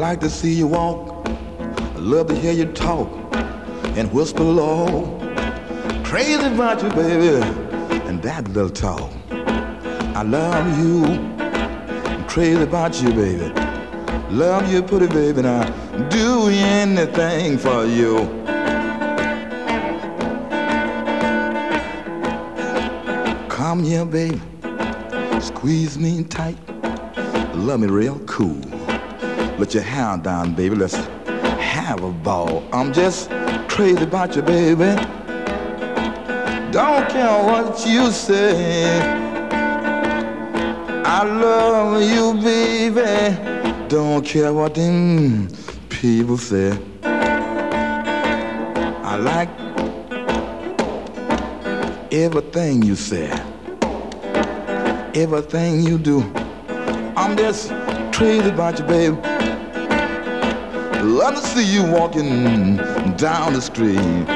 like to see you walk. I love to hear you talk and whisper low. Crazy about you, baby, and that little talk. I love you. I'm crazy about you, baby. Love you, pretty baby, and I'll do anything for you. Come here, baby. Squeeze me tight. Love me real cool. Let your hair down, baby. Let's have a ball. I'm just crazy about you, baby. Don't care what you say. I love you, baby. Don't care what them people say. I like everything you say, everything you do. I'm just crazy about you, baby. Love to see you walking down the street.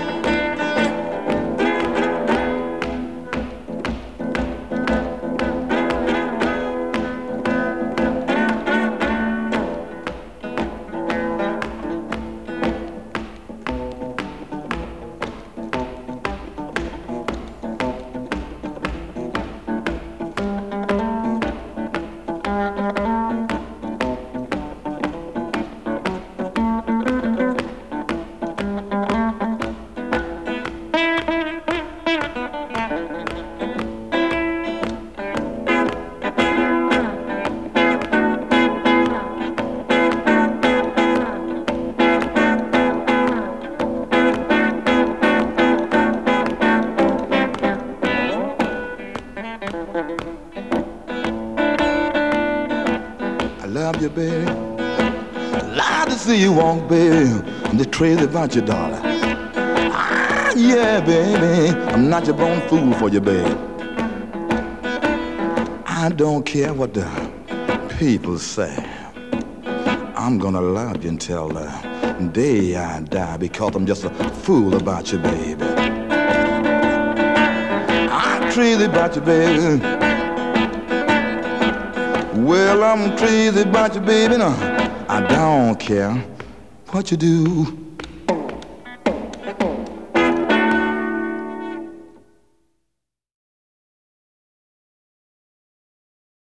I love you, baby. Glad to see you walk, baby. I'm just crazy about you, darling. Ah, yeah, baby. I'm not your born fool for you, baby. I don't care what the people say. I'm gonna love you until the day I die, because I'm just a fool about you, baby. I'm crazy about you, baby. Well, I'm crazy about you, baby. No, I don't care what you do.